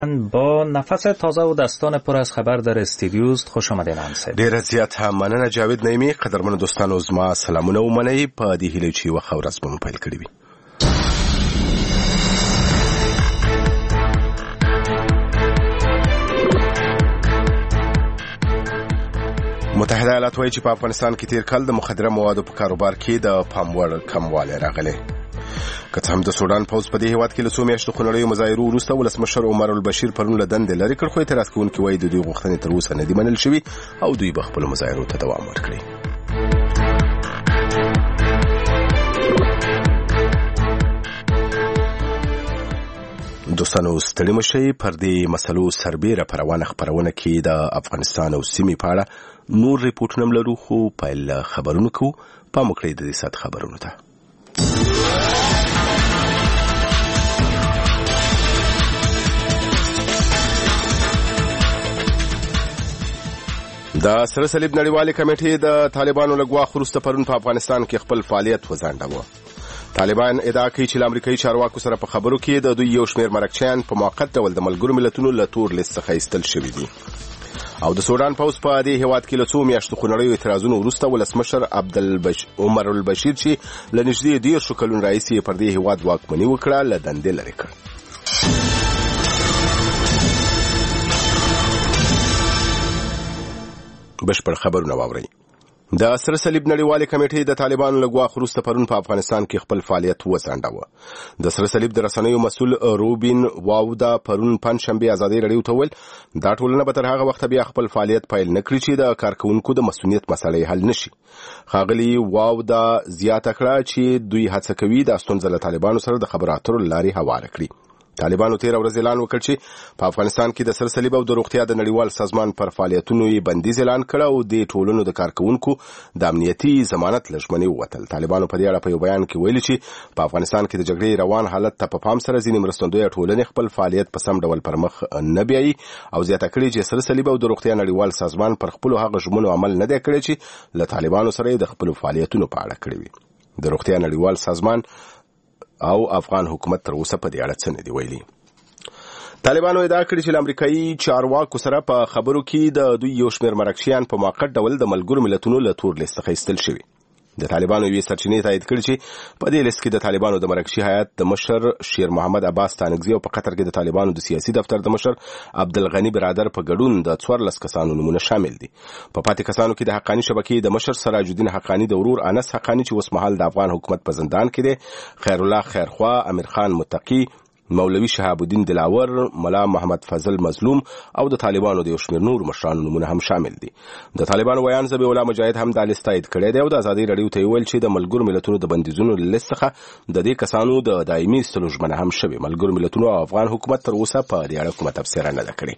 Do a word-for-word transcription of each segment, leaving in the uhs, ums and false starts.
با نفس تازه و دستان پر از خبر در استودیوست. خوش آمدین انصر. ډیر زیات هم مننه جاوید نعیمی. قدرمن دوستانو زما سلامونه ومنئ په دې هیله چې وخت ورځ به مو پیل کړې وي. متحده ایالات وایي چې په افغانستان کې تیر کال د مخدره موادو په کاروبار کې د پام وړ کموالی راغلی. که څه هم د سودان پوځ په دې هیواد کې له څو میاشتو خونړیو مظاهرو وروسته ولسمشر عمر البشیر پرون له دندې لرې کړ، خو اعتراض کوونکي وایي د دوی غوښتنې تر اوسه نه دي منل شوي او دوی به خپلو مظاهرو ته دوام ورکړي. دوستانو ستړي مشئ، پر دې مسلو سربیره په روانه خپرونه کې د افغانستان او سیمې په اړه نور ریپورټونه هم لرو، خو پیل خبرونه کوو. پام وکړئ د دې ساعت خبرونو ته. د سره صلیب نړیوالې کمیټې د طالبانو له ګواښ وروسته پرون په افغانستان کې خپل فعالیت وځنډاوه. طالبان ادعا کوي چې له امریکایي چارواکو سره په خبرو کې د دوی یو شمېر مرکچیان په موقت ډول د ملګرو ملتونو له تور لیست څخه ایستل شوي دي. او د سودان پوځ په دې هیواد کې له څو میاشتو خونړیو اعتراضونو وروسته ولسمشر عبدالبش عمر البشیر چې له نږدې دېرشو کلونو راهیسې پر دې هیواد واکمني وکړه له دندې لرې کړ. بشپړ خبرونه واورئ. د سره صلیب نړیوالې کمیټې د طالبانو له ګواښ وروسته پرون په افغانستان کې خپل فعالیت وځنډاوه. د سره صلیب د رسنیو مسؤل روبین واودا پرون پنجشنبې ازادي راډیو ته وویل دا ټولنه به تر هغه وخته بیا خپل فعالیت پیل نه کړي چې د کارکوونکو د مسؤلیت مسله حل نشي. ښاغلي واودا زیاته کړه چې دوی هڅه کوي د ستونزه له طالبانو سره د خبرو اترو له لارې هواره کړي. طالبانو تیر ورځ اعلان وکړ چې په افغانستان کې د سره صلیب او د روغتیا د نړیوال سازمان پر فعالیتونو یې بندیز اعلان کړ او د ټولنو د کارکوونکو د امنیتي ضمانت له ژمنې ووتل. طالبانو په دې اړه په یو بیان کې ویلي چې په افغانستان کې د جګړې روان حالت ته په پام سره ځینې مرستندویه ټولنې خپل فعالیت په سم ډول پر مخ نه بیایي او زیاته کړي چې سره صلیب او د روغتیا نړیوال سازمان پر خپلو هغه ژمنو عمل نه دی کړی چې له طالبانو سره د خپلو فعالیتونو په اړه کړی وي. د روغتیا نړیوال سازمان او افغان حکومت تر اوسه په دې اړه څه نه دی ویلي. طالبانو ادعا کړې چې امریکایي چارواکو سره په خبرو کې د دوی یو شمېر مرکچیان په موقت ډول د ملګرو ملتونو له تور لیست څخه ایستل شوي. د طالبانو یوې سرچینې تایید کړي چې په دې لیست کې د طالبانو د مرکچي هیئت د مشر شیر محمد عباس تانکزي او په قطر کې د طالبانو د سیاسي دفتر د مشر عبدالغني برادر په ګډون د څوارلس کسانو نومونه شامل دي. په پاتې کسانو کې د حقاني شبکې د مشر سراج الدین حقاني د ورور انس حقاني چې اوس مهال د افغان حکومت په زندان کې دی، خیر الله خیرخوا، امیر خان متقي، مولوی شهاب الدین دلاور، ملا محمد فضل مظلوم او د طالبانو د یو شمېر نور مشرانو نومونه هم شامل دي. د طالبانو ویان ذبیح الله مجاهد هم دا لیست تایید کړی دی او د ازادي راډیو ته ویل چې د ملګرو ملتونو د بندیزونو لیست څخه د دې کسانو د دایمي ایستلو ژمنه هم شوې. ملګرو ملتونو او افغان حکومت تر اوسه په دې اړه کومه تبصره نه ده کړې.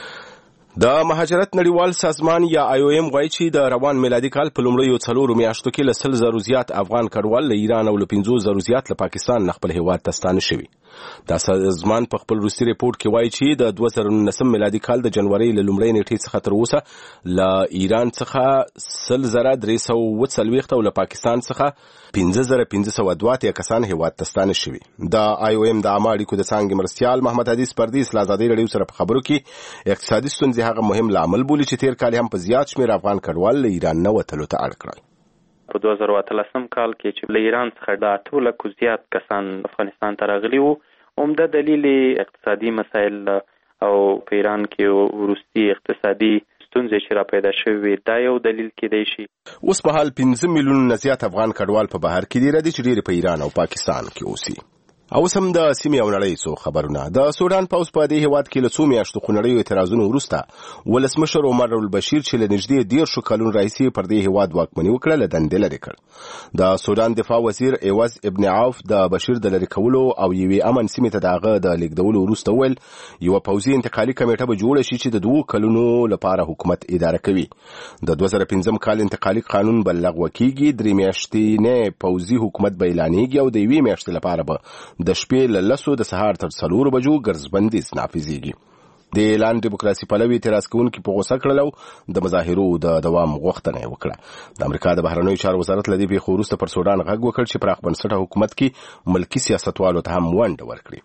د مهاجرت نړیوال سازمان یا آی او ایم وایي چې د روان میلادي کال په لومړیو څلورو میاشتو کې له سل زرو زیات افغان کډوال له ایران او له پنځو زرو زیات له پاکستان نه خپل هیواد ته ستانه شوي. دا سازمان په خپل وروستي ریپورټ کې وایي چې د دوه زره نولسم میلادي کال د جنورۍ له لومړۍ نیټې څخه تر اوسه له ایران څخه سل زره درې سوه اووه څلوېښت او له پاکستان څخه پنځه زره پنځه سوه دوه اتیا کسان هیواد ته ستانه شوي. د آی او ایم د عامه اړیکو د څانګې مرستیال محمد حدیث پردیس له ازادي راډیو سره په خبرو کې اقتصادي ستونزې هغه مهم لامل بولي چې تیر کال هم په زیات شمېر افغان کډوال له ایران نه وتلو ته اړ کړل. په دوه زره اتلسم کال کې چې له ایران څخه د اتو لکو زیات کسان افغانستان ته راغلي وو، عمده دلیل اقتصادي مسایل او په ایران کې وروستي اقتصادي ستونزې چې را پیدا شوې دا یو دلیل کېدای شي. اوس مهال پنځه میلیونه نه زیات افغان کډوال په بهر کې دي ردي چې ډېر په ایران او پاکستان کې اوسي. او سم د سیمې او نړۍ څو خبرونه. د سودان پوځ په دې هیواد کې له څو میاشتو خونړیو اعتراضونو وروسته ولسمشر عمر البشیر چې له نږدې دېرشو کلونو راهیسې پر دې هیواد واکمني وکړه له دندې لرې کړ. د سودان دفاع وزیر عوض ابن عوف د بشیر د لرې کولو او یوې امن سیمې ته د هغه د لیږدولو وروسته وویل یوه پوځي انتقالي کمیټه به جوړه شي چې د دوو کلونو لپاره حکومت اداره کوي. د دوه زره پنځم کال انتقالي قانون به لغوه کیږي، درې میاشتې پوځي حکومت به اعلانېږي او د یوې میاشتې لپاره به د شپې له لسو د سهار تر څلورو بجو ګرځبندیز نافذیږي. د اعلان دیموکراسي پلوي اعتراض کوونکي په غوسه کړل او د مظاهرو د دوام غوښتنه یې وکړه. د امریکا د بهرنیو چارو وزارت له دې پیښو وروسته پر سودان غږ وکړ چې پراخ بنسټه حکومت کې ملکي سیاستوالو ته هم ونډه ورکړي.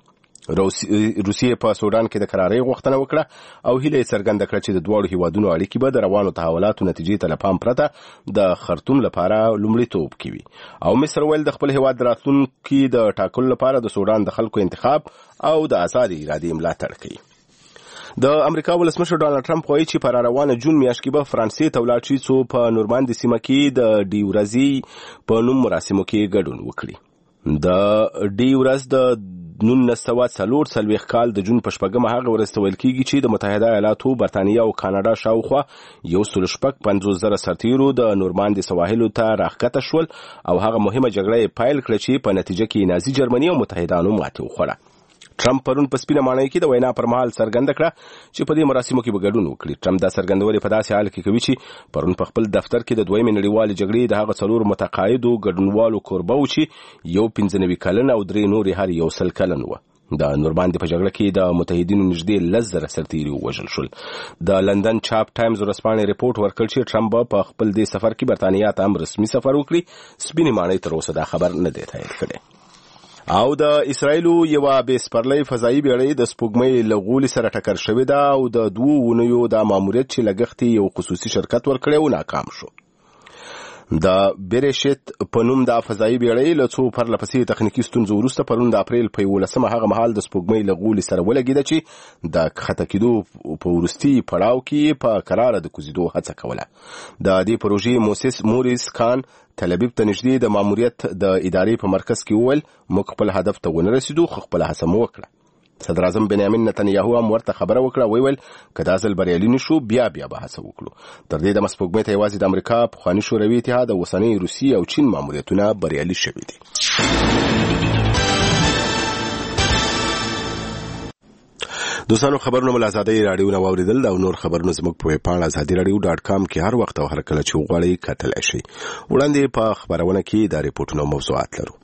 روسیې په سودان کې د قرارۍ غوښتنه وکړه او هیله یې څرګنده کړه چې د دواړو هیوادونو اړیکې به د روانو تحولاتو نتیجې ته له پام پرته د خرطوم لپاره لومړیتوب کوي. او مصر ویل د خپل هیواد راتلونکي د ټاکلو لپاره د سودان د خلکو انتخاب او د آزادې ارادې ملاتړ کوي. د امریکا ولسمشر ډانلډ ټرمپ وایي چې په روانه جون میاشت کې به فرانسې ته ولاړ شي څو په نورماندي سیمه کې د ډي ورځې په نوم مراسمو کې ګډون وکړي. د ډي ورځ د نولس سوه څلور څلوېښت کال د جون په شپږمه هغه ورځ ته ویل کېږي چې د متحده ایالاتو، برطانیه او کاناډا شاوخوا یو سل شپږ پنځوس زره سرتیرو د نورماندي سواحلو ته راښکته شول او هغه مهمه جګړه یې پیل کړه چې په نتیجه کې نازي جرمني او متحدانو ماتې وخوړه. ټرمپ پرون په سپینه ماڼۍ کې د وینا پر مهال څرګنده کړه چې په دې مراسمو کې به ګډون وکړي. ټرمپ دا څرګندونې په داسې حال کې کوي چې پرون په خپل دفتر کې د دویمې نړیوالې جګړې د هغه څلور متقاعدو ګډونوالو کوربه و چې یو پنځه نوي کلن او درې نورې هر یو سل کلن و. د نورماندي په جګړه کې د متحدینو نږدې لس زره سرتیري ووژل شول. د لندن چاپ ټایمز ورځپاڼې رپورټ ورکړ چې ټرمپ په خپل دې سفر کې برطانیه ته هم رسمي سفر وکړي. سپینې ماڼۍ تر اوسه دا خبر نه دی تایید کړی. او د اسرایلو یوه بې سپرلۍ فضایي بیړۍ د سپوږمۍ له غولي سره ټکر شوې ده او د دوو اونیو د ماموریت چې لګښت یو خصوصي شرکت ورکړی و ناکام شو. د بیرشت په نوم د فضایي بیړۍ له څو پرلپسې تخنیکي ستونزو وروسته پرون د اپریل په یولسمه هغه مهال د سپوږمۍ له غولي سره ولګېده چې د کښته کېدو په وروستي پړاو کې په کراره د کوزېدو هڅه کوله. د دې پروژې موسس موریس کان تل ابیب ته نږدې د ماموریت د ادارې په مرکز کې وویل موږ خپل هدف ته ونه رسیدو خو خپله هڅه مو وکړه. صدر اعظم بنیامین نتنیاهو هم ورته خبره وکړه، ویل که دا ځل بریالي نشو بیا بیا به هڅه وکړو. تر دې دمه سپوږمۍ ته یوازې د امریکا، پخواني شوروي اتحاد او اوسنۍ روسیې او چین ماموریتونه بریالي شوي دي. دوستانو خبرونه مو له ازادۍ راډیو نه واورېدل او نور خبرونه زموږ په ویب پاڼه ازادي راډیو ډاټ کام کې هر وخت او هر کله چې وغواړئ کتلی شئ. وړاندې په خبرونه کې دا ریپورټونه او موضوعات لرو.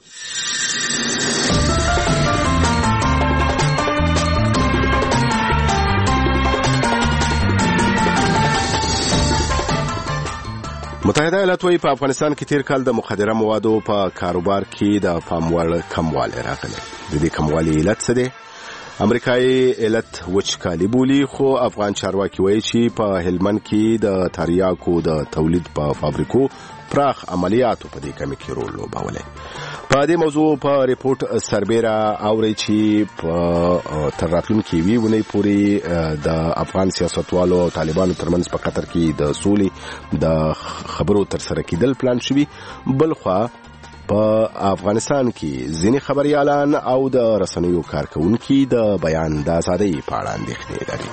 متحده ایالات وايي په افغانستان کې تیر کال د مخدره موادو په کاروبار کې د پام وړ کموالی راغلی. د دې کموالي علت څه دی؟ امریکایي علت وچکالي بولي، خو افغان چارواکي وایي چې په هلمند کې د تریاکو د تولید په فابریکو پراخ عملیاتو په دې کمی کې رول لوبولی. په دې موضوع په ریپورټ سربیره اوري چې په تر راتلونکي یوې اونۍ پورې د افغان سیاستوالو او طالبانو ترمنځ په قطر کې د سولې د خبرو ترسره کېدل پلان شوي. بلخوا په افغانستان کې ځینې خبريالان او د رسنیو کارکونکي د بیان د ازادۍ په اړه اندېښنې لري.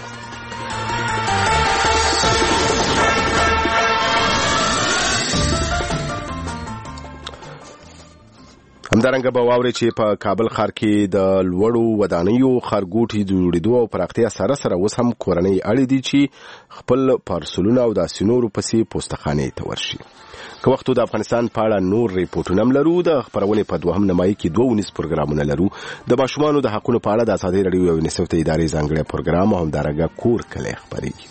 همدارنګه به واورئ چې په کابل ښار کې د لوړو ودانیو ښارګوټي د جوړېدو او پراختیا سره سره اوس هم کورنۍ اړې دي چې خپل پارسلونه او داسې نورو پسې پوستخانې ته ورشي. که وختو د افغانستان په اړه نور ریپورټونه هم لرو. د خپرونې په دوهم نیمایي کې دوه ونیز پروګرامونه لرو. د ماشومانو د حقونو په اړه د ازادۍ راډیو او یونیسف ته ادارې ځانګړی پروګرام او همدارنګه کور کلی خپرېږي.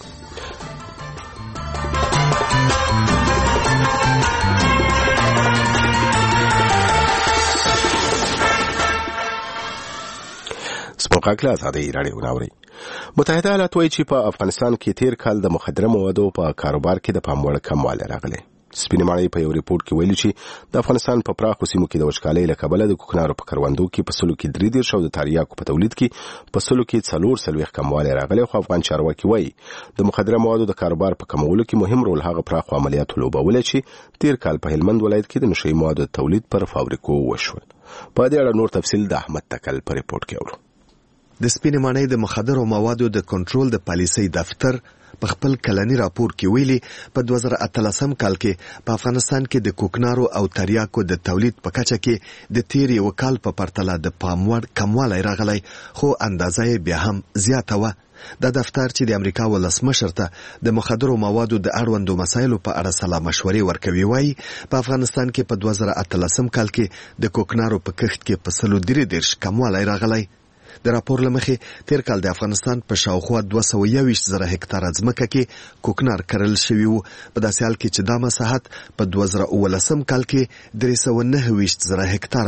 سپوږمۍ ازادۍ راډیو ناوري. متحده ایالات وايي چې په افغانستان کې تیر کال د مخدره موادو په کاروبار کې د پام وړ کموالی راغلی. سپینې ماڼۍ په یو ریپورټ کې ویلي چې د افغانستان په پراخو سیمو کې د وچکالۍ له کبله د کوکنارو په کروندو کې په سلو کې درې دېرش او د تریاکو په تولید کې په سلو کې څلور څلوېښت کموالی راغلی. خو افغان چارواکي وایي د مخدره موادو د کاروبار په کمولو کې مهم رول هغه پراخو عملیاتو لوبولی چې تیر کال په هلمند ولایت کې د نشهیي موادو تولید پر فابریکو وشول. په دې اړه نور تفصیل د احمد تکل په ریپورټ کې اورو. د سپینې ماڼۍ د مخدرو موادو د کنټرول د پالیسۍ دفتر په خپل کلنی راپور کې ویلي په دوه زره اتلسم کال کې په افغانستان کې د کوکنارو او تریاکو د تولید په کچه کې د تیر یو کال په پرتله د پام وړ کموالی راغلی، خو اندازه یې بیا هم زیاته وه. دا دفتر چې د امریکا ولسمشر ته د مخدرو موادو د اړوندو مسایلو په اړه سلا مشورې ورکوي، وایي په افغانستان کې په دوه زره اتلسم کال کې د کوکنارو په کښت کې په سلو درې دېرش کموالی راغلی. د راپور له مخې تیر کال د افغانستان په شاوخوا دوه سوه یوویشت زره هکتاره ځمکه کې کوکنار کرل شوي وو، په داسې حال کې چې دا مساحت په دوه زره اوولسم کال کې درې سوه نهه ویشت زره هکتاره وو.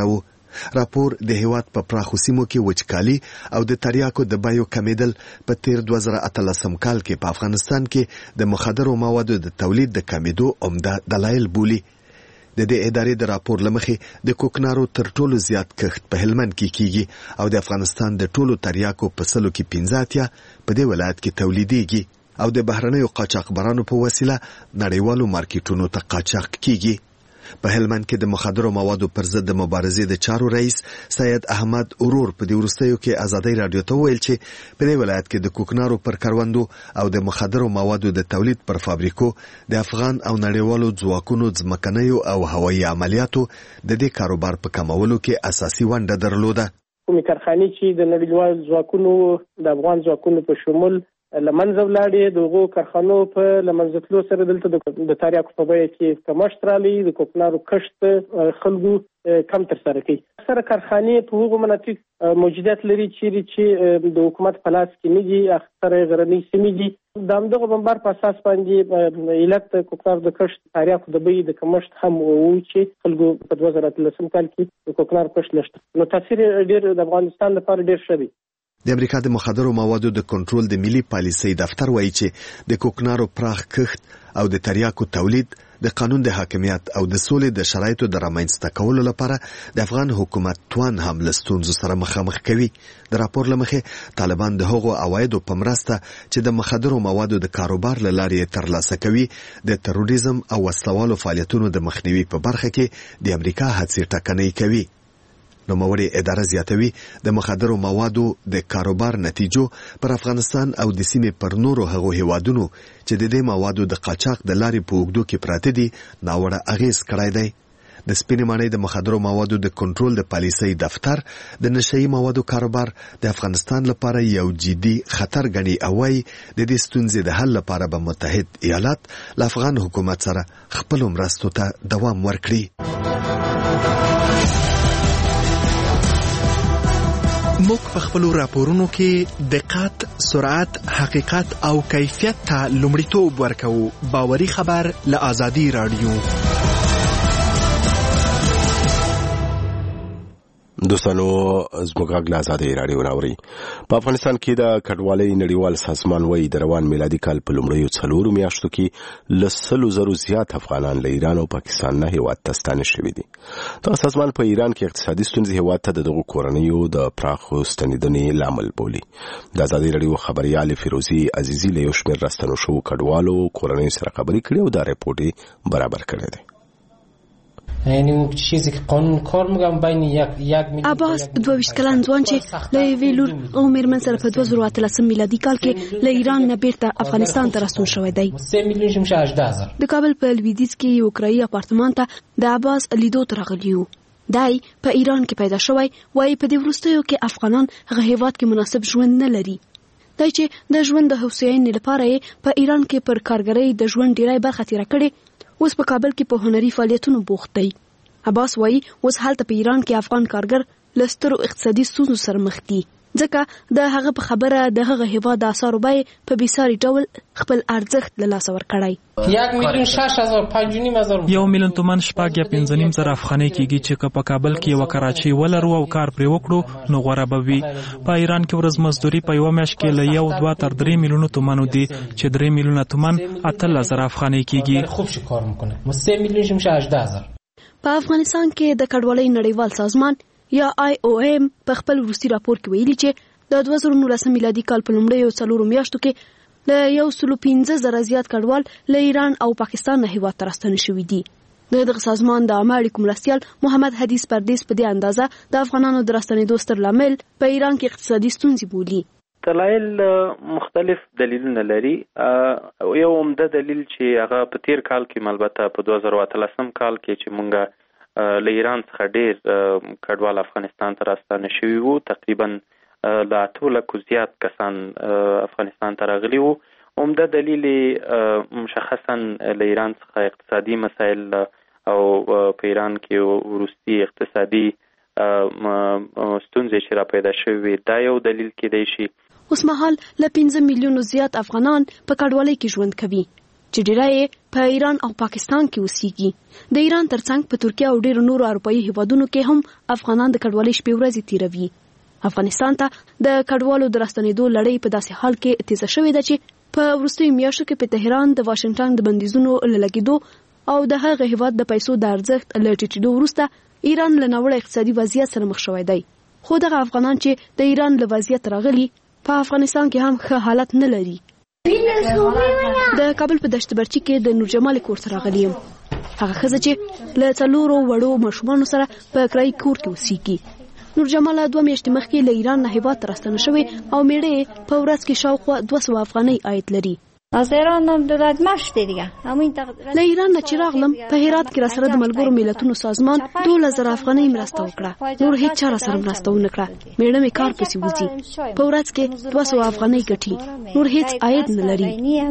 راپور د هیواد په پراخو سیمو کې وچکالي او د تریاکو د بیو کمیدل په تیر دوه زره اتلسم کال کې په افغانستان کې د مخدرو موادو د تولید د کمیدو عمده دلایل بولي. د دې ادارې د راپور لمخې د کوکنارو تر ټولو زیات کښت په هلمند کې کیږي او د افغانستان د ټولو تریاکو په سلو کې پنځه اتیا په دې ولایت کې تولیدېږي او د بهرنیو قاچاقبرانو په وسیله نړیوالو مارکیټونو ته قاچاق کیږي. په هلمند کې د مخدرو موادو پر ضد د مبارزې د چارو رئیس سید احمد اورور په دې وروستیو کې ازادۍ رادیو ته ویل چې په دې ولایت کې د کوکنارو پر کروندو او د مخدرو موادو د تولید پر فابریکو د افغان او نړیوالو ځواکونو ځمکنیو او هوایي عملیاتو د دې کاروبار په کمولو کې اساسي ونډه درلوده. کومې کارخانې چې د نړیوالو ځواکونو د افغان ځواکونو په شمول لمنځه ولاړې د هغو کارخانو په لمنځه تلو سره دلته د تریاکو په بیه کې کمښت راغلی، د کوکنارو کښت خلکو کم ترسره کوي. اکثره کارخانې په هغو مناطق موجودیت لري چیرې چې د حکومت په لاس کې نه دي، اکثره غرنۍ سیمې دي. د همدغه بمبار په اساس باندې علت د کوکنارو د کښت تریاکو د بیې د کمښت هم و چې خلکو په دوه زره اتلسم کال کې د کوکنارو کښت لږ نو تاثیر ډېر د افغانستان لپاره ډېر ښه دی. د امریکا د مخدرو موادو د کنټرول د ملي پالیسۍ دفتر وایي چې د کوکنارو پراخ کښت او د تریاکو تولید د قانون د حاکمیت او د سولې د شرایطو د رامنځته کولو لپاره د افغان حکومت توان هم له ستونزو سره مخامخ کوي. د راپور له مخې طالبان د هغو عوایدو په مرسته چې د مخدرو موادو د کاروبار له لارې ترلاسه کوي د تروریزم او وسلوالو فعالیتونو د مخنیوي په برخه کې د امریکا هڅې ټکنۍ کوي. نوموړې اداره زیاتوي د مخدرو موادو د کاروبار نتیجو پر افغانستان او د سیمې پر نورو هغو هیوادونو چې د دې موادو د قاچاق د لارې په اوږدو کې پراته دي ناوړه اغیز کړی دی. د سپینې ماڼۍ د مخدرو موادو د کنټرول د پالیسۍ دفتر د نشهیي موادو کاروبار د افغانستان لپاره یو جدي خطر ګڼي او وايي د دې ستونزې د حل لپاره به متحد ایالات له افغان حکومت سره خپلو مرستو ته دوام ورکړي. موږ په خپلو راپورونو کې دقت، سرعت، حقیقت او کیفیت ته لومړیتوب ورکوو. باوري خبر له آزادي رادیو. دوستانو زموږ غږ له ازادۍ راډیو راوري. په افغانستان کې د کډوالۍ نړیوال سازمان وایي د روان میلادي کال په لومړیو څلورو میاشتو کې له سلو زرو زیات افغانان له ایران او پاکستان نه هیواد ته ستانه شوي دي. دغه سازمان په ایران کې اقتصادي ستونزې هیواد ته د دغو کورنیو د پراخو ستنېدنې لامل بولي. د ازادۍ راډیو خبریال فیروزي عزیزي له یو شمېر راستنو شوو کډوالو کورنیو سره خبرې کړې او دا رپورټ یې برابر کړی دی. یعنی اون چیزی که قانون کار میگم بین یک یک میلیون عباس دویشت کلن ځوان چې له یوې لور او میرمن سره په دوه زره اتلسم میلادي کال کې له ایران نه بیرته افغانستان ته راستون شوی دی. سه میلیون شمشه هجده هزار. د کابل په لویدیځ کې یو کرایي اپارتمان ته د عباس لیدو ته راغلی و. دی په ایران کې پیدا شوی، وایي په دې وروستیو کې افغانان هغه هیواد کې مناسب ژوند نه لري. دی چې د ژوند د هوساینې لپاره یې په ایران کې پر کارګرۍ د ژوند ډیری برخه تیره کړې، اوس په کابل کې په هنري فعالیتونو بوخت دی. عباس وایي اوس هلته په ایران کې افغان کارګر له سترو اقتصادي ستونزو سره مخ دي، ځکه د هغه په خبره د هغه هیواد د اسعارو بیې په بېساري ډول خپل ارزښت له لاسه ورکړی. یک میلیون شش هزار پنج و نیم هزار یو میلیون تومان شپږ یا پنځه نیم زره افغانۍ کېږي چې که په کابل کې یوه کراچۍ ولرو او کار پرې وکړو نو غوره به وي. په ایران کې ورځ مزدوري په یوه میاشت کې له یو دوه تر درې میلیونو تومانو دي چې درې میلیونه تومان اتلس زره افغانۍ کېږي. خوب شي کار میکنه. سه میلیون شمشه هجده هزار. په افغانستان کې د کډوالۍ نړیوال سازمان یا آی او ایم په خپل وروستي راپور کې ویلي چې د دوه زره نولسم میلادي کال په لومړیو څلورو میاشتو کې له یو سلو پنځه زره زیات کډوال له ایران او پاکستان نه هیواد ته راستانه شوي دي. د دغه سازمان د عامه اړیکو مرستیال محمد حدیث پردیس په دې اندازه د افغانانو د راستنېدو ستر لامل په ایران کې اقتصادي ستونزې بولي. دلایل مختلف دلیلونه لري. یو عمده دلیل چې هغه په تیر کال کې البته په دوه زره اتلسم کال کې چې مونږ له ایران څخه ډېر کډوال افغانستان ته راستانه شوي وو، تقریبا له اتو لکو زیات کسان افغانستان ته راغلي وو. عمده دلیل مشخصا له ایران څخه اقتصادي مسایل او په ایران کې وروستي اقتصادي ستونزې چې را پیدا شوي دا یو دلیل کېدای شي. اوس مهال له پنځه میلیونو زیات افغانان په کډوالۍ کې ژوند کوي. چې ډیری یې په ایران او پاکستان کې اوسېږي. د ایران ترڅنګ په ترکیه او ډیرو نورو اروپایي هیوادونو کې هم افغانان د کډوالۍ شپې ورځې تیروي. افغانستان ته د کډوالو د راستنېدو لړۍ په داسې حال کې تیزه شوې ده چې په وروستیو میاشتو کې په تهران د واشنگټن د بندیزونو له لګېدو او د هغه هیواد د پیسو د ارزښت له ټیټېدو وروسته ایران له ناوړه اقتصادي وضعیت سره مخ شوی دی. خو دغه افغانان چې د ایران له وضعیت راغلي په افغانستان کې هم ښه حالت نه لري. د کابل په دشت برچي کې د نور جمال کور ته راغلی یم. هغه ښځه چې له څلورو وړو ماشومانو سره په کرایي کور کې اوسېږي. نور جمال دوه میاشتې مخکې له ایران نه هیواد ته راستنه شوی او میړه په ورځ کې شاوخوا دوه سوه افغانۍ عاید لري. از ایران هم دولت مشت دیگه همین له ایران نه چې راغلم په هرات کې را سره د ملګرو ملتونو سازمان دولس زره افغانۍ مرسته وکړه. نور هیڅ چا را سره مرسته ونه کړه. میړه مې کار پسې وځي، په ورځ کې دوه سوه افغانۍ ګټي، نور هیڅ عاید نه لري.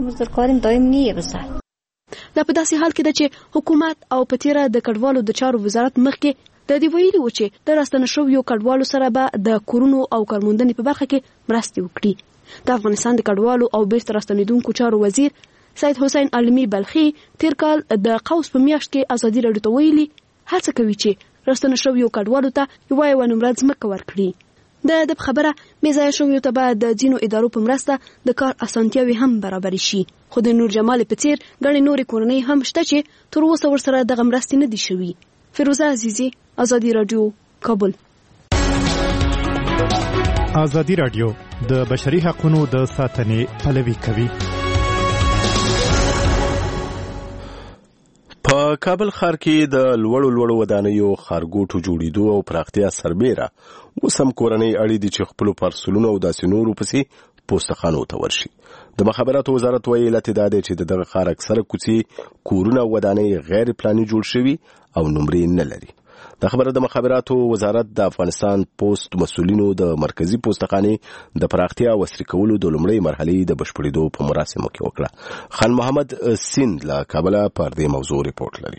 دا په داسې حال کې ده چې حکومت او په تیره د کډوالو د چارو وزارت مخکې د دې ویلي و چې د راستنه شویو کډوالو سره به د کورونو او کارموندنې په برخه کې مرستې وکړي. د افغانستان د کډوالو او بیرته راستنېدونکو چارو وزیر سید حسین علمي بلخي تیر کال د قوس په میاشت کې ازادي راډیو ته ویلي هڅه کوي چې راستنه شویو کډوالو ته یوه یوه نمره ځمکه ورکړي. د دې خبره میځای شویو ته به د ځینو ادارو په مرسته د کار اسانتیاوې هم برابرې شي. خو د نور جمال په څیر ګڼې نورې کورنۍ هم شته چې تر اوسه ورسره دغه مرستې نه دي شوي. فیروزه عزیزی، ازادي راډیو، کابل. ازادي راډیو د بشري حقوقو د ساتنې پلوي کوي. په کابل ښار کې د لوړو لوړو ودانیو ښارګوټو جوړېدو او پراختیا سربیره اوس هم کورنۍ اړې دي چې خپلو پارسلونو او داسې نورو پسې پوستخانو ته ورشي. د مخابراتو وزارت وایي علت دا دی چې د دغه ښار اکثره کوڅې، کورونه او ودانۍ غیر پلاني جوړ شوي او نمرې نه لري. دا خبره د مخابراتو وزارت د افغانستان پوسټ مسؤلینو د مرکزی پوستخانې د پراختیا او عصري کولو د لومړۍ مرحلې د بشپړېدو په مراسمو کې وکړه. خان محمد سیند له کابله پر دې موضوع ریپورت لري.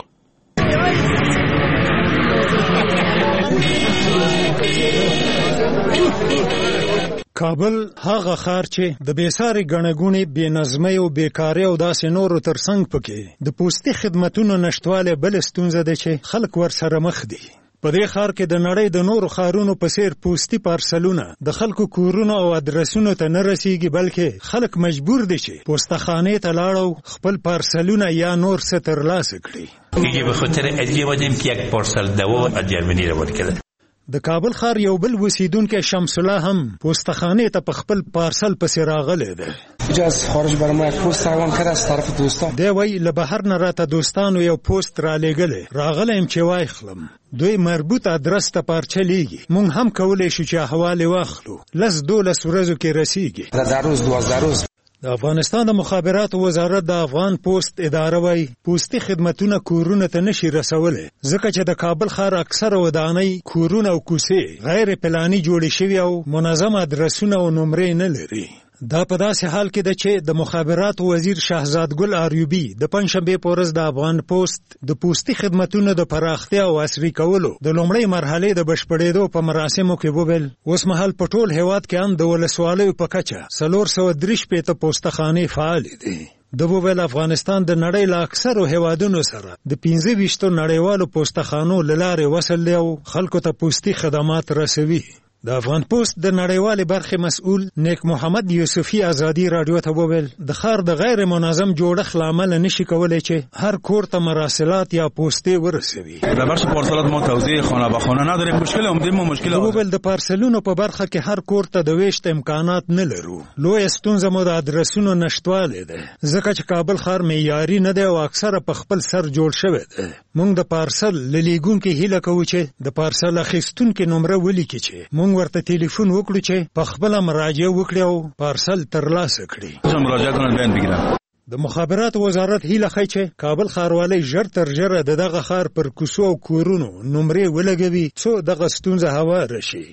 کابل هغه ښار چې د بېساري ګڼهګوڼې، بېنظمۍ او بېکارۍ او داسې نورو ترڅنګ پکې د پوستي خدمتونو نشتوالی بله ستونزه ده چې خلک ورسره مخ دي. په دې ښار کې د نړۍ د نورو ښارونو په څیر پوستي پارسلونه د خلکو کورونو او ادرسونو ته نه رسیږي، بلکې خلک مجبور دي چې پوستخانې ته لاړ خپل پارسلونه یا نور څه ترلاسه کړي. دیگه به خاطر ادویه بودیم که یک پارسل دوا از جرمنی روان کرده. د کابل ښار یو بل اوسیدونکی شمس الله هم پوستخانې ته په خپل پارسل پسې راغلی دی. از خارج برای ما یک پست روان کرده از طرف دوستان. دی وایي له بهر نه راته دوستانو یو پوسټ رالیږلی، راغلی یم چې واخلم. دوی مربوط ادرس ته پارچه لیږي. موږ هم کولی شو چې احوال یې واخلو. لس دولس ورځو کې رسیږي. در روز دوازده روز. د افغانستان د مخابراتو وزارت د افغان پوسټ اداره وایي پوستي خدمتونه کورونو ته نشي رسولی، ځکه چې د کابل ښار اکثره ودانۍ، کورونه او کوڅې غیر پلاني جوړې شوي او منظم ادرسونه او نمرې نه لري. دا په داسې حال کې ده چې د مخابراتو وزیر شهزاد ګل آریوبي د پنجشنبې په ورځ د افغان پوسټ د پوستي خدمتونو د پراختیا او عصري کولو د لومړۍ مرحلې د بشپړېدو په مراسمو کې وویل اوس مهال په ټول هیواد کې هم د ولسوالیو په کچه څلور سوه درې شپېته پوستخانې فعالې دي. د وویل افغانستان د نړۍ له اکثرو هیوادونو سره د پنځه ویشتو نړیوالو پوستخانو له لارې وصل دی او خلکو ته پوستي خدمات رسوي. د افغان پوسټ د نړیوالې برخې مسؤل نیک محمد یوسفي ازادي راډیو ته وویل د ښار د غیر منظم جوړښت له امله نشي کولی چې هر کور ته مراسلات یا پوستې ورسوي. در بخش پارسلات ما توزیع خانه به خانه نداریم. مشکل عمده ما مشکل وویل د پارسلونو په برخه کې هر کور ته د ویشت امکانات نه لرو. لویه ستونزه مو د ادرسونو نشتوالی ده، ځکه چې کابل ښار معیاري نه دی او اکثره په خپل سر جوړ شوی دی. موږ د پارسل له لیږونکي هیله کوو چې د پارسل اخیستونکي نمره ولیکي چې موږ ورته ټلیفون وکړو چې په خپله مراجعه وکړي او پارسل ترلاسه کړي. مراجعه کنن بیان بگیرن. د مخابراتو وزارت هیله ښیي چې کابل ښاروالی ژر تر ژره د دغه ښار پر کوڅو او کورونو نمرې ولګوي څو دغه ستونزه هواره شي.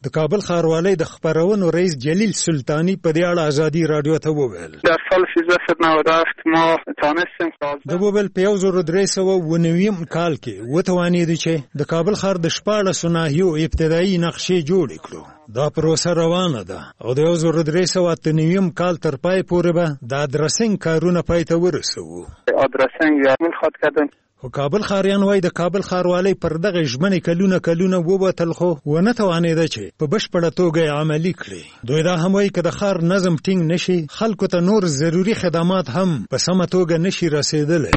د کابل ښاروالۍ د خبرونو رئیس جلیل سلطانی په دې اړه ازادي رادیو ته وویل در سال سیزده نود و هفت ما توانستیم د وویل په یو زر درې سوه اوه نویم کال کې وتوانېدو چې د کابل ښار د شپاړسو ناحیو ابتدایي نقشې جوړې کړو. دا پروسه روانه ده او د یو زر درې سوه اته نویم کال تر پای پورې به د ادرسینګ کارونه پای ته ورسوو. ادرسینګ یا ملخات کردن خو کابل ښاریان وایي د کابل ښاروالۍ پر دغه ژمنې کلونه کلونه ووتل خو ونه توانېده چې په بشپړه توګه عملي کړي. دوی دا هم وایي که د ښار نظم ټینګ نشي خلکو ته نور ضروري خدمات هم په سمه توګه نشي رسېدلی.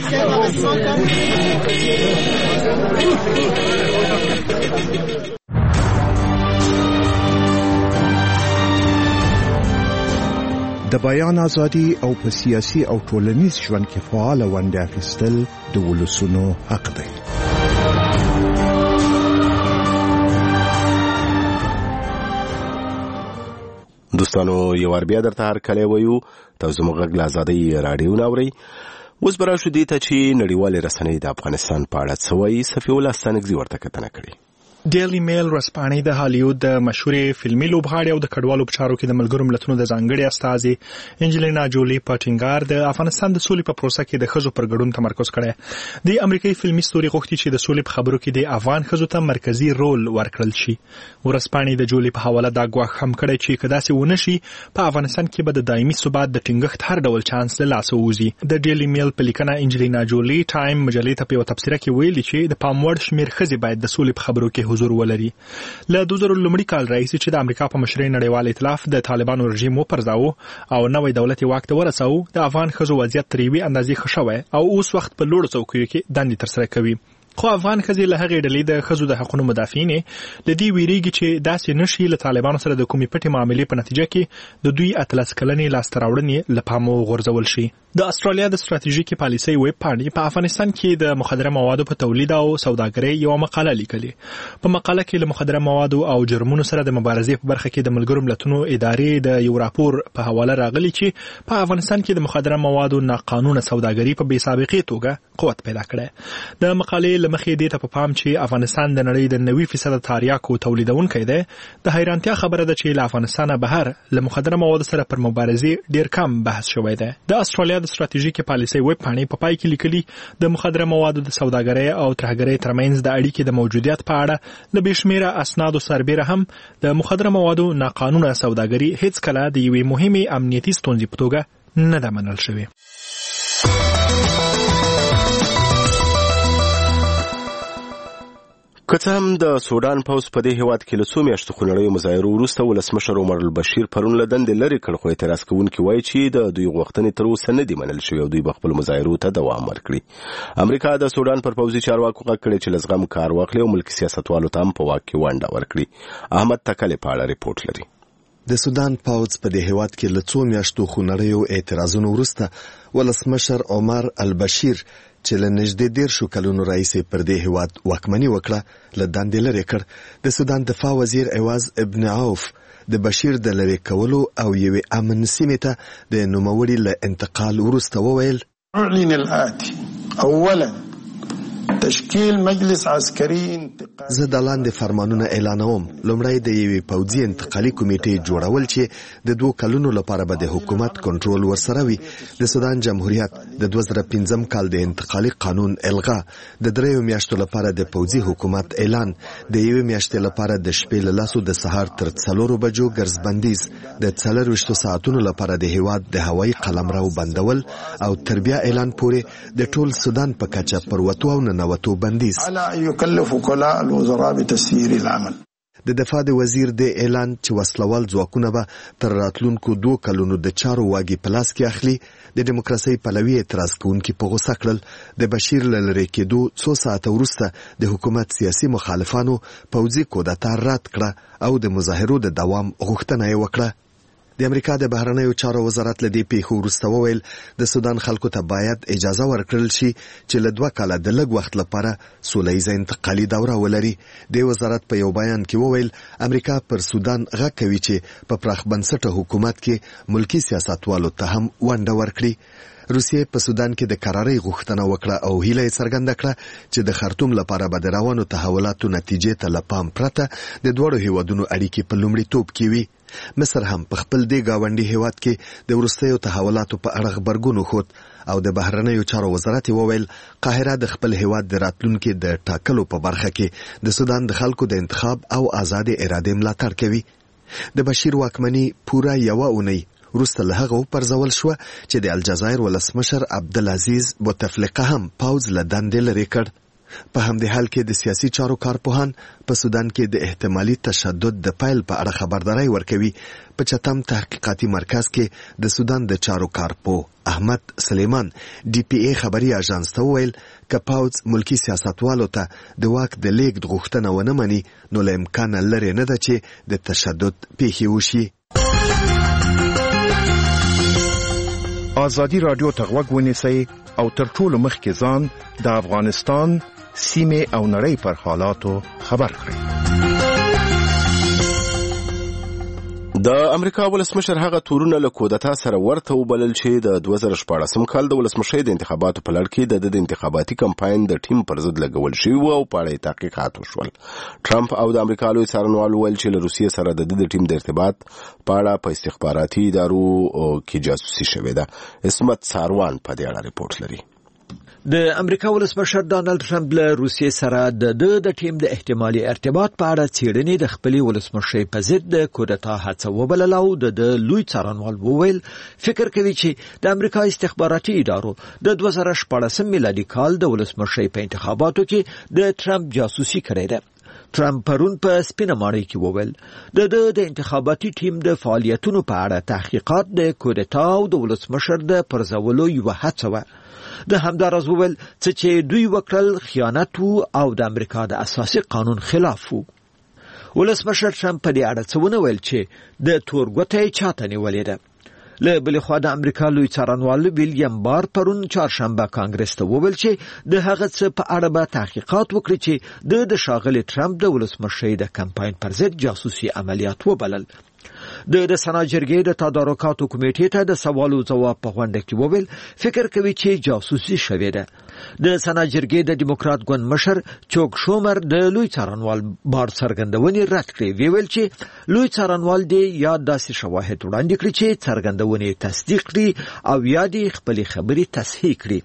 د بیان ازادي او په سیاسي او ټولنیز ژوند کې فعال ونډه اخیستل د ولسونو حق دی. دوستانو یو ور بیا درته هر کله وایو تاسو زموږ غږ له ازادۍ راډیو ناوري. اوس به راشو دې ته چې نړیوالې رسنۍ د افغانستان په اړه څه وایي. صفي الله ستانکزي ورته کتنه کړې. ډیلی میل ورځپاڼې د هالیوود د مشهورې فلمي لوبغاړې او د کډوالو په چارو کې د ملګرو ملتونو د ځانګړي استازي انجلینا جولی په ټینګار د افغانستان د سولې په پروسه کې د ښځو پر ګډون تمرکز کړی. د امریکایي فلمي ستوري غوښتي چې د سولې په خبرو کې د افغان ښځو ته مرکزي رول ورکړل شي. ورځپاڼې د جولی په حواله دا ګواښ هم کړی چې که داسې ونه شي په افغانستان کې به د دایمي ثبات د ټینګښت هر ډول چانس له لاسه ووځي. د ډیلی میل په لیکنه انجلینا جولی ټایم مجلې ته په یوه تبصره کې ویلي چې د پام وړ شمېر ښځې باید د سولې په خبرو کې حضور ولري. له دوه زره لومړي کال راهیسې چې د امریکا په مشرۍ نړیوال ائتلاف د طالبانو رژیم وپرځاوه او نوی دولت یې واک ته ورساوه د افغان ښځو وضعیت تر یوې اندازې ښه شوی او اوس وخت په لوړو څوکیو کې دندې ترسره کوي. خو افغان ښځې له هغې ډلې د ښځو د حقونو مدافعین له دې ویریږي چې داسې نشي له طالبانو سره د کومې پټې معاملې په نتیجه کې د دوی اتلس کلنې لاسته راوړنې له پامه وغورځول شي. د استرالیا د ستراتیژیکي پالیسۍ ویب پاڼې په افغانستان کې د مخدره موادو په تولید او سوداګرۍ یوه مقاله لیکلې. په مقاله کې له مخدره موادو او جرمونو سره د مبارزې په برخه کې د ملګرو ملتونو ادارې د یو راپور په حواله راغلي چې په افغانستان کې د مخدره موادو ناقانونه سوداګري په بې سابقې توګه قوت پیدا کړی. د مقالې له مخې دې ته په پام چې افغانستان د نړۍ د نوي فیصد تریاکو تولیدونکی دی. د حیرانتیا خبره ده چې له افغانستانه بهر له مخدره موادو سره پر مبارزې ډیر کم بحث شوی دی. د استرالیا د ستراتیژیکي پالیسۍ ویب پاڼې په پای کې لیکلي د مخدره موادو د سوداګرۍ او ترهګرۍ ترمنځ د اړیکې د موجودیت په اړه له بې شمېره اسنادو سربیره هم د مخدره موادو ناقانونه سوداګري هیڅ کله د یوې مهمې امنیتي ستونزې په توګه نه ده منل شوې. که څه هم د سودان پوځ په دې هیواد کې له څو میاشتو خونړیو مظاهرو وروسته ولسمشر عمر البشیر پرون له دندې لرې کړ، خو اعتراض کوونکي وایي چې د دوی غوښتنې تر اوسه نه دي منل شوې او دوی به خپلو مظاهرو ته دوام ورکړي. امریکا د سودان پر پوځي چارواکو غږ کړی چې له زغم کار واخلي او ملکي سیاستوالو ته هم په واک کې ونډه ورکړي. احمد تکلې په اړه ریپورټ لري. د سودان پوځ په دې هیواد کې له څو میاشتو خونړیو اعتراضونو وروسته ولسمشر عمر البشیر چې له نږدې دیرشو کلونو راهیسې پر دې هیواد واکمني وکړه له دندې لرې کړ. د سودان دفاع وزیر عوض ابن عوف د بشیر د لرې کولو او یوې امن سیمې ته د نوموړي له انتقال وروسته وویل: اعلن الآتي اولا تشکیل مجلس عسکري انتقالي. زه د لاندې فرمانونه اعلانوم. لومړی د یوې پوځي انتقالي کمیټې جوړول چې د دوه کلونو لپاره به د حکومت کنټرول ورسره وي. د سودان جمهوریت د دوه زره پنځم کال د انتقالي قانون الغا، د دریو میاشتو لپاره د پوځي حکومت اعلان، د یوې میاشتې لپاره د شپې له لسو د سهار تر څلورو بجو ګرځبندیز، د څلرویشتو ساعتونو لپاره د هیواد د هوایي قلمرو بندول او تر بیا اعلان پورې د ټول سودان په کچه پر وتو او ننوتو بندیز. يكلف وكلاء الوزراء بتسيير العمل. د دفاع د وزیر د اعلان چې وسلوال ځواکونه به تر راتلونکو دوه کلونو د چارو واګي په لاس کې اخلي د دیموکراسي پلوي اعتراض کوونکي په غوسه کړل. د بشیر له لرې کېدو څو ساعته وروسته د حکومت سیاسي مخالفانو پوځي کودتا رد کړه او د مظاهرو د دوام غوښتنه یې وکړه. د امریکا د بهرنیو چارو وزارت له دې پیښو وروسته وویل د سودان خلکو ته باید اجازه ورکړل شي چې له دوه کاله د لږ وخت لپاره سوله ییزه انتقالي دوره ولري. د وزارت په یو بیان کې وویل امریکا پر سودان غږ کوي چې په پراخ بنسټه حکومت کې ملکی سیاستوالو ته هم ونډه ورکړي. روسیې په سودان کې د قرارۍ غوښتنه وکړه او هیله یې څرګنده کړه چې د خرطوم لپاره به د روانو تحولاتو نتیجې ته له پام پرته د دواړو هیوادونو اړیکې په لومړیتوب کې وي. مصر هم په خپل دې گاونډي هیواد کې د وروستیو تحولاتو په اړه خبرګون وښود او د بهرنیو چارو وزارت وویل قاهره د خپل هیواد د راتلونکي د ټاکلو په برخه کې د سودان د خلکو د انتخاب او آزاد اراده ملاتړ کوي. د بشیر واکمني پوره یو اونۍ وروسته له هغه پرځول شو چې د الجزایر ولسمشر عبدالعزیز بوتفلیقه هم پاوز له دندې لرې کړ. په همدې حال کې د سیاسي چارو کارپوهان په سودان کې د احتمالي تشدد د پیل په اړه خبرداري ورکوي. په چتم تحقیقاتي مرکز کې د سودان د چارو کارپوه احمد سلیمان ډي پی ای خبري اژانس ته وویل که پاوز ملکی سیاستوالو ته د واک د لیږد غوښتنه ونه مني نو له امکانه لرې نه ده چې د تشدد پیښې وشي. ازادي رادیو ته غوږ ونیسئ او تر ټولو مخکې ځان د افغانستان سیمې او نړۍ پر حالاتو خبر کړئ. د امریکا ولسمشر هغه تورونه له کودتا سره ورته وبلل چې د دوه زره شپاړسم کال د ولسمشۍ د انتخاباتو په لړ کې د د انتخاباتي کمپاین د ټیم پر ضد لګول شوي او په اړه تحقیقات وشول. ټرمپ او د امریکا لوی څارنوال ویل چې له روسیې سره د د ټیم د ارتباط په اړه په استخباراتي ادارو کې جاسوسي شوې ده. اسمت ساروان په دې اړه ریپورت لري. د امریکا ولسمشر ډانلډ ټرمپ له روسیې سره د د ټیم د احتمالي ارتباط په اړه څېړنې د خپل ولسمشۍ په ضد د کودتا هڅه وبلل او د لوی څارنوال وویل فکر کوي چې د امریکا استخباراتي ادارو د دوه زره شپاړسم میلادي کال د ولسمشۍ په انتخاباتو کې د ټرمپ جاسوسي کړې ده. ټرمپ پرون په سپینه ماڼۍ کې وویل د د انتخاباتي ټیم د فعالیتونو په اړه تحقیقات د کودتا او د ولسمشر د پرځولو یو هڅه و. د همدارز وویل چې دوی وکړل خیانت او د امریکا د اساسي قانون خلاف وو. ولسمشر ټرمپ په دې اړه څه ونه ویل چې د تورګوتې چاته نیولې ده. له بل خوا د امریکا لوی څارنوال ویلیام بار پرون چهارشنبه کانګرس ته وویل چې د هغه څه په اړه به تحقیقات وکړي چې د د شاغلي ټرمپ د ولسمشۍ د کمپاین پر ضد جاسوسي عملیات وبلل. د د سنا جرګې د تدارکاتو کمیټې ته د سوالو ځواب په غونډه کې وویل فکر کوي چې جاسوسي شوې ده. د سنا جرګې د دیموکرات ګوند مشر چوک شومر د لوی څارنوال بار څرګندونې رد کړې. ویل چې لوی څارنوال دې یا داسې شواهد وړاندې کړي چې څرګندونې تصدیق کړي او یا دې خپلې خبرې تصحیح کړي.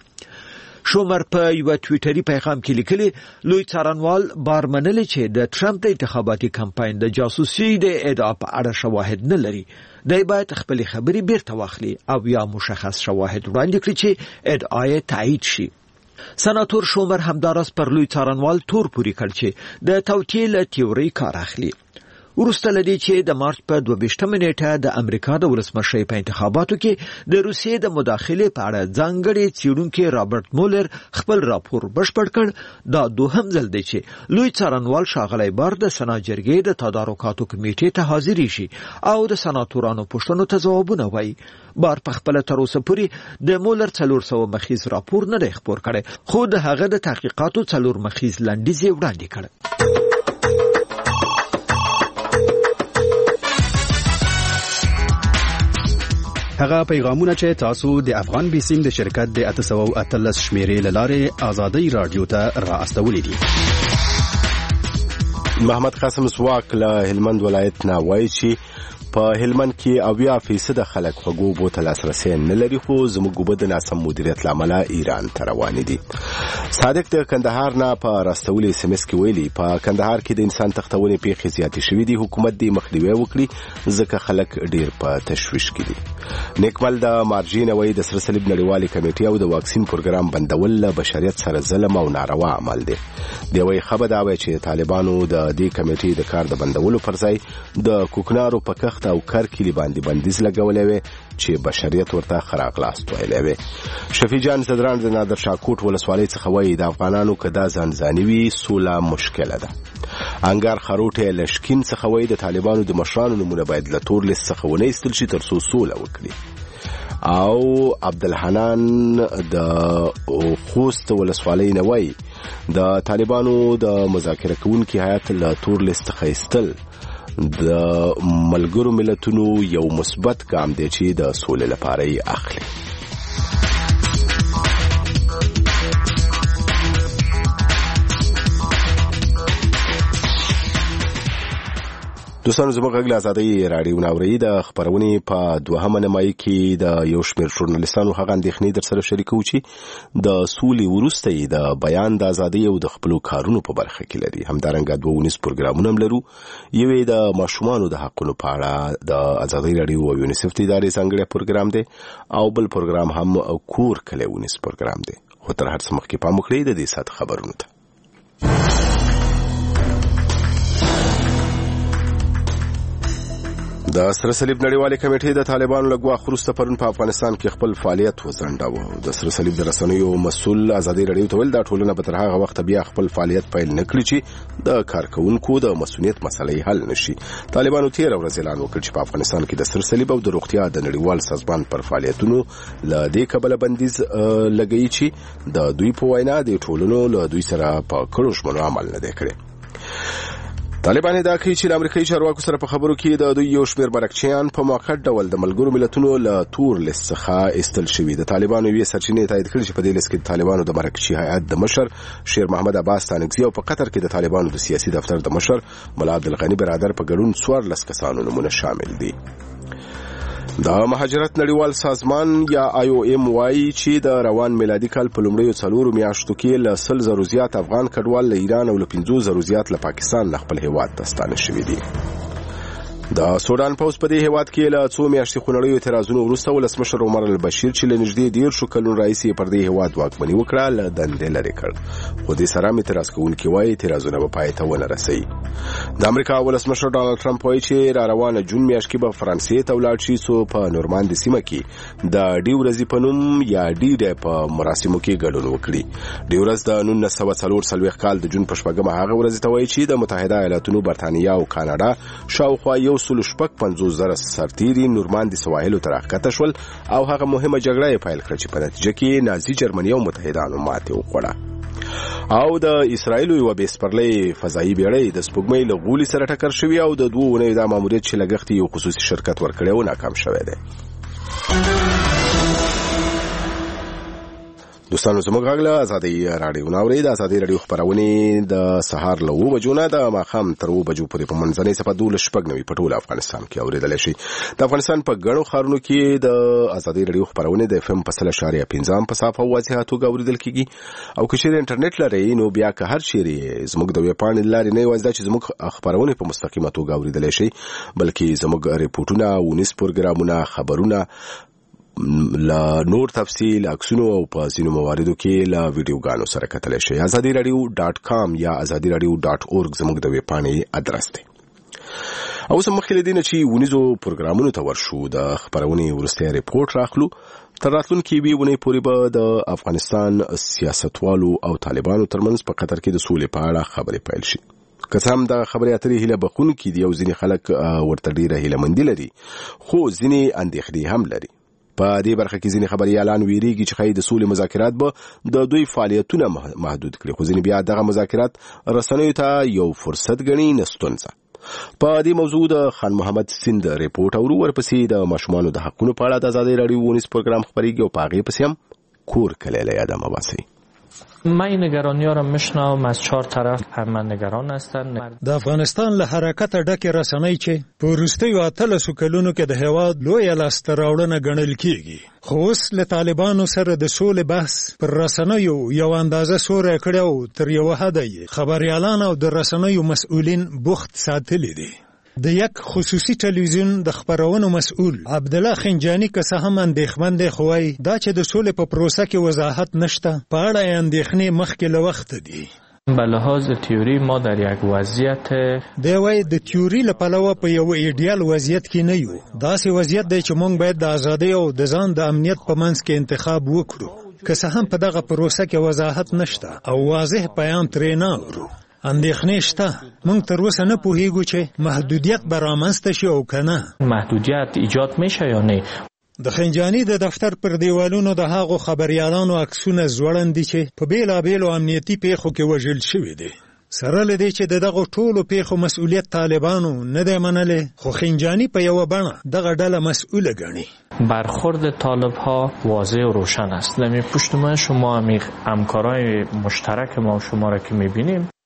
شومر په یو ټویټري پیغام کې لیکلي لوی څارنوال بار منلي چې د ټرمپ د انتخاباتي کمپاین د جاسوسي د ادعا په اړه شواهد نه لري. دی باید خپل خبرې بیرته واخلي او یا مشخص شواهد وړاندې کړي چې ادعا یې تایید شي. سناتور شومر همدارس پر لوی څارنوال تور پوري کړ چې د توطیې له تیوري کار اخلي. ورسته لدی چې د مارچ په دوه ویشتمه نیټه د امریکا د ولسمشۍ په انتخاباتو کې د روسیې د مداخلې په اړه ځانګړي څېړونکي رابرټ مولر خپل راپور بشپړ کړ. دا دوهم ځل دی چې لوی څارنوال ښاغلی بار د سنا جرګې د تدارکاتو کمیټې ته حاضر شي او د سناتورانو پوښتنو ته ځوابونه وایي. بار په خپل تر اوسه پورې د مولر څلور سوه مخیز راپور نه دی خپور کړی خو د هغه د تحقیقاتو څلور مخیز لنډیز یې وړاندې کړ. هغه پیغامونه چې تاسو د افغان بیسیم د شرکت د اته سوه او اتلس شمیرې له لارې ازادي رادیو ته را استولې دي. محمد قاسم سواک له هلمند ولایت نه وایي چې په هلمند کې اویا فیصد خلک خوږو اوبو ته لاسرسی نه لري خو زموږ اوبه د ناسم مدیریت له امله ایران ته روانې دي. صادق د کندهار نه په راستولې اس ام اس کې ویلي په کندهار کې د انسان تختونې پیښې زیاتې شوې دي. حکومت دې مخنیوی وکړي ځکه خلک ډیر په تشویش کې دي. نیکمل د مارجین وایي د سره صلیب نړیوالې کمیټې او د واکسین پروګرام بندول له بشریت سره ظلم او ناروا عمل دی. دی وایي خبر دا وایي چې طالبانو د دې کمیټې د کار د بندولو پر ځای د کوکنارو په کښت او کرکلی باندې بندیز لګولې وي چې بشریت ورته خراق لاس تویلې وي. شفیع جان زدران د نادر شاکوټ ولسوالۍ څخه وایي د افغانانو کدا ځانځاني وي سوله مشکله ده. انګار خروټه لشکین څخه وایي د طالبانو د مشرانو نمونه باید له تور لیست څخه ونه ایستل شي تر څو سوله وکړي. او عبدالحنان د خوست ولسوالۍ نه وایي د طالبانو د مذاکره کوونکي هیات له تور لیست څخه ایستل د ملګرو ملتونو یو مثبت ګام دی چې د سولې لپاره یې اخلي. دوستانو زموږ غږ له ازادۍ راډیو ناوري د خبرونې په دوهمه نیمایي کې د یو شمېر ژورنالیستانو هغه اندېښنې در سره شریکوو چې د سولې وروسته یې د بیان د ازادۍ او د خپلو کارونو په برخه کې لري. همدارنګه دوه ونیز پروګرامونه هم لرو. یو یې د ماشومانو د حقونو په اړه د ازادۍ راډیو او یونیسف د ادارې ځانګړی پروګرام دی او بل پروګرام هم کور کلی ونیز پروګرام دی. خو تر هر څه مخکې پام وکړئ د دې ساعت خبرونو ته. د سره صلیب نړیوالې کمیټې د طالبانو له ګواښ وروسته پرون په افغانستان کې خپل فعالیت وځنډاوه. د سره صلیب د رسنیو مسؤل ازادۍ راډیو ته ویل دا ټولنه به تر هغه وخته بیا خپل فعالیت پیل نه کړي چې د کارکوونکو د مسؤلیت مسلې حل نشي. طالبانو تیر ورځ اعلان وکړ چې په افغانستان کې د سره صلیب او د روغتیا د نړیوال سازمان پر فعالیتونو له دې کبله بندیز لګوي چې د دوی په وینا د ټولنو له دوی سره په کړو ژمنو عمل نه دی کړی. طالبان دا کوي چې د امریکایي چارواکو سره په خبرو کې د دوی یو شمېر مرکچیان په موقت ډول د ملګرو ملتونو له تور لیست څخه ایستل شوي. د طالبانو یوې سرچینې تایید کړي چې په دې لیست کې د طالبانو د مرکچي هیئت د مشر شیر محمد عباس تانکزي او په قطر کې د طالبانو د سیاسي دفتر د مشر ملا عبدالغني برادر په ګډون څوارلس کسانو نومونه شامل دي. د مهاجرت نړیوال سازمان یا آی او ایم وايي چې د روان میلادي کال په لومړیو څلورو میاشتو کې له سل زرو زیات افغان کډوال له ایران او له پنځو زرو زیات له پاکستان له خپل هیواد ته ستانه شوي دي. د سودان پوځ په دې هیواد کې له څو میاشتې خونړیو اعتراضونو وروسته ولسمشر عمر البشیر چې له نږدې دېرشو کلونو راهیسې پر دې هیواد واکمني وکړه له دندې لرې کړ. خو دې سره هم اعتراض کوونکي وایي اعتراضونه به پای ته ونه رسوي. د امریکا ولسمشر ډانلډ ټرمپ وایي چې را روانه جون میاشت کې به فرانسې ته ولاړ شي څو په نورماندي سیمه کې د ډي ورځې په نوم یا ډي ډے په مراسمو کې ګډون وکړي. ډي ورځ د نولس سوه څلور څلوېښت کال د جون په شپږمه هغه ورځ ته وایي چې د متحده ایالاتونو برتانیا او کاناډا شاوخوا یو سل شپږ پنځوس زره سرتیري نورماندي سواحلو ته راښکته شول او هغه مهمه جګړه یې پیل کړه چې په نتیجه کې نازي جرمني او متحدانو ماتې وخوړه. او د اسرایلو یو بې سپرلۍ فضایي بیړۍ د سپوږمۍ له غولي سره ټکر شوی او د دوه اونیو د ماموریت چې لګښت یو خصوصي شرکت ورکړی و ناکام شوی دی. دوستانو زموږ غږ له ازادۍ راډیو ناوري د ازادۍ راډیو خبرونې د سهار له اوه بجو نه د ماښام تر اوه بجو پورې په منځنۍ صفحه دولس شپږ نوي په ټول افغانستان کې اورېدلی شي. د افغانستان په ګڼو ښارونو کې د ازادۍ راډیو خبرونې د اف ام په سل اشاریه پنځه په صافه واضحه توګه اورېدل کېږي. او که چیرې انټرنیټ لرئ نو بیا که هر چیرې زموږ د ویبپاڼې له لارې نه یوازې دا چې زموږ خبرونې په مستقیمه توګه اورېدلی شي بلکې زموږ ریپورټونه ونیز پروګرامونه خبرونه لا نور تفصیل عکسونو او په ځینو مواردو کې لا ویډیوګانو سره کتلی شئ. ازادي رادیو ډاټ کام یا ازادي رادیو ډاټ اورګ زموږ د ویبپاڼې ادرس دی. او اوس مخکې له دې نه چې ونیزو پروګرامونو ته ورشو د خبرونې وروستی ریپورټ راخلو. تر راتلونکې یوې اونۍ پورې به د افغانستان سیاستوالو او طالبانو ترمنځ په قطر کې د سولې په اړه خبرې پیل شي. که څه هم د خبرې اترې هیله بخونکي دي او ځینې خلک ورته ډېره هیلهمندي لري خو ځینې اندېښنې هم لري. په دې برخه کې ځینې خبریالان ویریږي چې ښایي د سولې مذاکرات به د دوی فعالیتونه محدود کړي خو ځینې بیا دغه مذاکرات رسنیو ته یو فرصت ګڼي نه ستونزه. په دې موضوع د خان محمد سیند ریپورټ اورو ورپسې د ماشومانو د حقونو په اړه د ازادۍ راډیو ونیز پروګرام خپرېږي او په هغې پسې هم کور کلی له یاده مه باسئ. من نگرانی ها را میشنوم از چهار طرف هم نگران هستند. د افغانستان له حرکت ډکې رسنۍ چې په وروستیو اتلسو کلونو کې د هېواد لویه لاسته راوړنه ګڼل کېږي خو اوس له طالبانو سره د سولې بحث پر رسنیو یو اندازه سوری کړی او تر یوه حده یې خبریالان او د رسنیو مسؤلین بوخت ساتلی دي. د یک خصوصي ټلویزیون د خبرونو مسؤل عبدالله خنجانی که څه هم اندېښمن دی خو وایي دا چې د سولې په پروسه کې وضاحت نشته په اړه یې اندېښنې مخکې له وخته دي. به لحاظ تیوری ما در یک وضعیت دی وایي د تیوري له پلوه په یو ایډیال وضعیت کې نه یو. داسې وضعیت دی چې موږ باید د ازادۍ او د ځان د امنیت په منځ کې انتخاب وکړو. که څه هم په دغه پروسه کې وضاحت نشته او واضح پیام ترې نه اورو. اندېښنې شته. موږ تر اوسه نه پوهیږو چې محدودیت به رامنځته شي او که نه. محدودیت ایجاد میشه یا نه. د خنجانی د دفتر پر دیوالونو د هغو خبریالانو عکسونه ځوړند دي چې په بېلابېلو امنیتي پیښو کې وژل شوي دي. سره له دې چې د دغو ټولو پیښو مسئولیت طالبانو نه دی منلی خو خنجانی په یوه بڼه دغه ډله مسئوله ګڼي. برخورد طالب ها واضح و روشن است. در پشت ما شما همکارای مشترک ما و شما را که میبینیم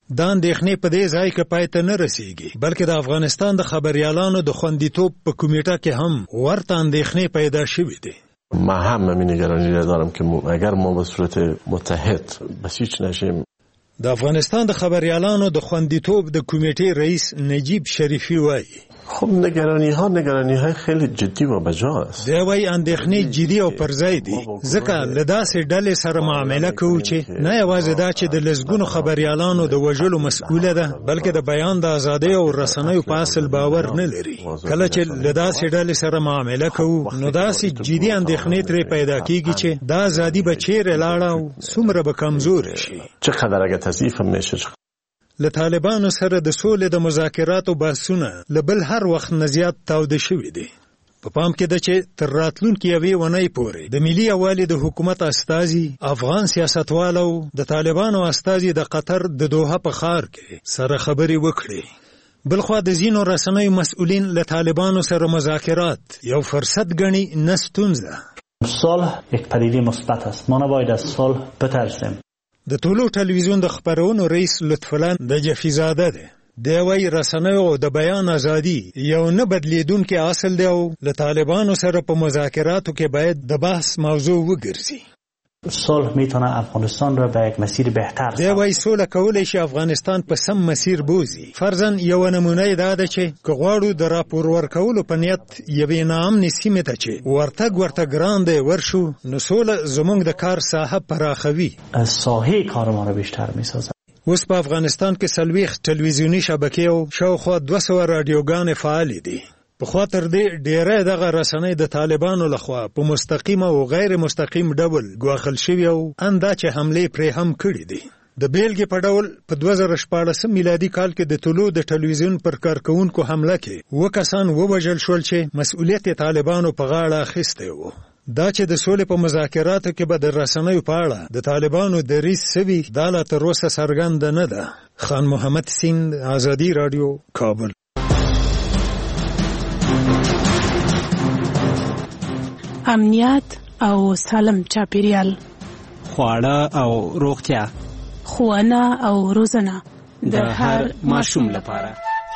دا اندېښنې په دې ځای کې پای ته نه رسیږي بلکې د افغانستان د خبريالانو د خوندیتوب په کمیټه کې هم ورته اندېښنې پیدا شوې دي. من هم همین نگرانی را دارم که اگر ما به صورت متحد بسیج نشیم. د افغانستان د خبريالانو د خوندیتوب د کمیټې رئیس نجیب شریفی وایي خب نگرانی ها نگرانی های خیلی جدی و بجاست. دی وایي اندېښنې جدي او پرځای دي ځکه له داسې ډلې سره معامله کوو چې نه یوازې دا چې د لسګونو خبريالانو د وژلو مسؤله ده بلکې د بیان د ازادۍ او رسنیو په اصل باور نه لري. کله چې له داسې ډلې سره معامله کوو نو داسې جدي اندېښنې ترې پیدا کیږي چې دا ازادي به چیرې لاړه او څومره به کمزورې شي. چقدر اگه تضعیف میشه. له طالبانو سره د سولې د مذاکراتو بحثونه له بل هر وخت نه زیات تاوده شوي دي. په پام کې ده چې تر راتلونکې یوې اونۍ پورې د ملي یووالي د حکومت استازي افغان سیاستوالو د طالبانو استازي د قطر د دوحه په ښار کې سره خبرې وکړي. بلخوا د ځینو رسنیو مسؤلین له طالبانو سره مذاکرات یو فرصت ګڼي نه ستونزه. صلح یک پدیده مثبت است. ما نباید از صلح بترسیم. د ټولو ټلویزیون د خبرونو رئیس لطفالله د جفیزاده ده. دی وایي رسنیو او د بیان ازادي یو نه بدلیدونکې اصل دی او له طالبانو سره په مذاکراتو کې باید د بحث موضوع وګرځي. صلح میتونه افغانستان را به یک مسیر بهتر دی وایي سوله کولی شي افغانستان په سم مسیر بوزي. فرضاً یو نمونه دا ده چې که غواړو د راپور ورکولو په نیت یوې ناامنې سیمې ته چې ورتګ ورته ګران دی ورشو نو سوله زموږ د کار ساحه پراخوي. ساحه کار ما را بیشتر میسازه. اوس په افغانستان کې څلوېښت ټلویزیوني شبکې او شاوخوا دوه سوه راډیوګانې فعالې دي. پخوا تر دې ډیری دغه رسنۍ د طالبانو لخوا په مستقیم او غیر مستقیم ډول ګواښل شوي او اندا چې حملې پرې هم کړي دي. د بیلګې په ډول په دوه زره شپاړسم میلادي کال کې د طلوع د ټلویزیون پر کارکوونکو حمله کې اووه کسان ووژل شول چې مسؤلیت یې طالبانو په غاړه اخیستی و. دا چې د سولې په مذاکراتو کې به د رسنیو په اړه د طالبانو دریځ څه وي دا لا تر اوسه څرګنده نه ده. خان محمد سیند، ازادي راډیو، کابل. امنیت او سالم چاپیریال، خواړه او روغتیا، ښوونه او روزنه د هر ماشوم لپاره.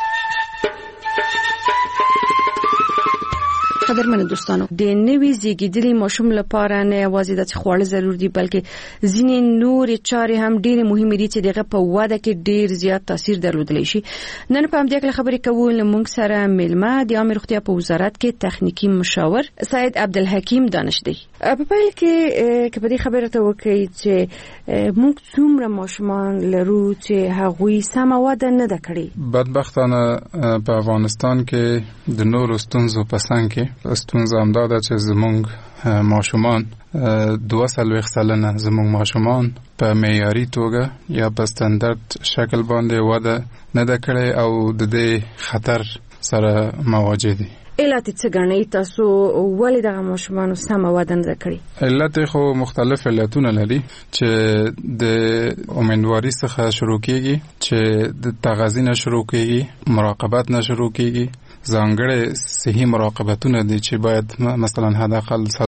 قدرمن دوستانو، د نوي زیږیدلي ماشوم لپاره نه یوازې د خواړه ضروري دي بلکې ځینې نورې چارې هم ډېرې مهمې دي چې دغه په وده کې ډېر زیات تاثیر درلودلی شي. نن په همدې اړه خبرې کوو. له موږ سره میلمه د عامه روغتیا په وزارت کې تخنیکی مشاور سید عبدالحکیم دانش دی. په پیل کې که په دې خبره ته وکړئ چې موږ څومره ماشومان لرو چې هغوی سمه وده نه ده کړې. بدبختانه په افغانستان کې د نورو ستونزو په څنګ کې ستونزه همدا ده چې زموږ ماشومان دوه څلوېښت سلنه زموږ ماشومان په معیاري توګه یا په ستاندرد شکل باندې وده نه ده کړې او د دې خطر سره مواجه دي. علت څه ګڼئ تاسو ولې دغه ماشومانو سمه وده نه ده کړې؟ علت خو مختلف علتونه لري چې د امیندواري څخه شروع کیږي، چې د تغذیه نه شروع کیږي، مراقبت نه شروع کیږي. ځانګړي صحي مراقبتونه دي چې باید مثلا حداقل